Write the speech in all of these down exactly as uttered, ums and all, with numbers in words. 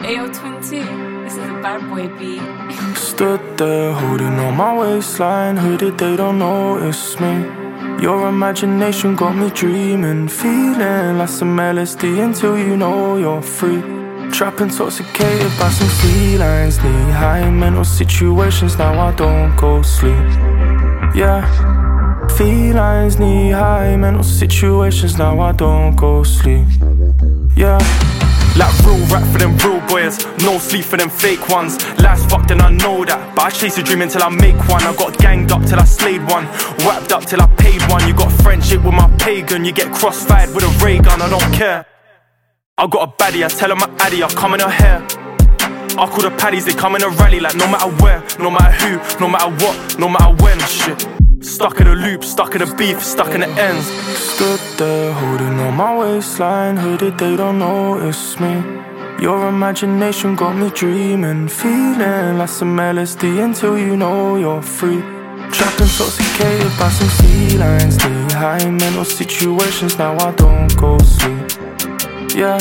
Ayo Twin Two, this is a bad boy beat. Stood there holding on my waistline, heard it, they don't notice me. Your imagination got me dreaming, feeling like some L S D until you know you're free. Trap intoxicated by some felines, knee high mental situations, now I don't go sleep. Yeah, felines, knee high mental situations, now I don't go sleep. Yeah. Like real rap for them real boys, no sleep for them fake ones. Life's fucked and I know that, but I chase a dream until I make one. I got ganged up till I slayed one, wrapped up till I paid one. You got friendship with my pagan, you get crossfired with a ray gun, I don't care. I got a baddie, I tell her my addy, I come in her hair. I call the paddies, they come in a rally like no matter where, no matter who, no matter what, no matter when. Shit, stuck in a loop, stuck in a beef, stuck in the ends. Stood there holding on my waistline, heard it, they don't notice me. Your imagination got me dreaming, feeling like some L S D until you know you're free. Trapped intoxicated by some felines, knee high mental situations, now I don't go sleep. Yeah,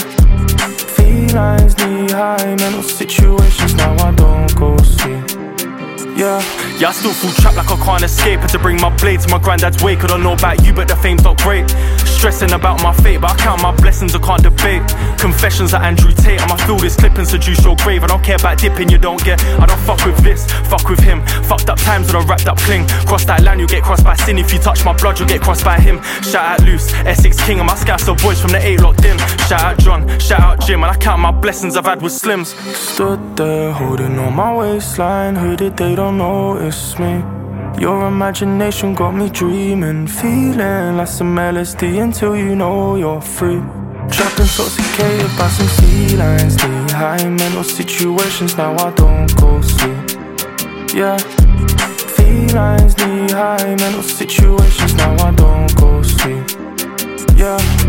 felines, knee high mental situations, now I don't go sleep. Yeah. Yeah, I still feel trapped like I can't escape. Had to bring my blade to my granddad's wake. I don't know about you, but the fame's not great. Stressing about my fate, but I count my blessings, I can't debate. Confessions like Andrew Tate, I'ma feel this clip and seduce your grave. I don't care about dipping, you don't get. I don't fuck with this, fuck with him. Fucked up times with a wrapped up cling. Cross that line, you get crossed by sin. If you touch my blood, you'll get crossed by him. Shout out Loose, Essex King, and my scouser boys from the eight locked in. Shout out John, shout out Jim, and I count my blessings I've had with Slims. Stood there holding on my waistline, heard it, they don't notice me. Your imagination got me dreaming, feeling like some L S D until you know you're free. Trapped intoxicated by some felines, knee high mental situations, now I don't go sleep. Yeah, felines, knee high mental situations, now I don't go sleep. Yeah.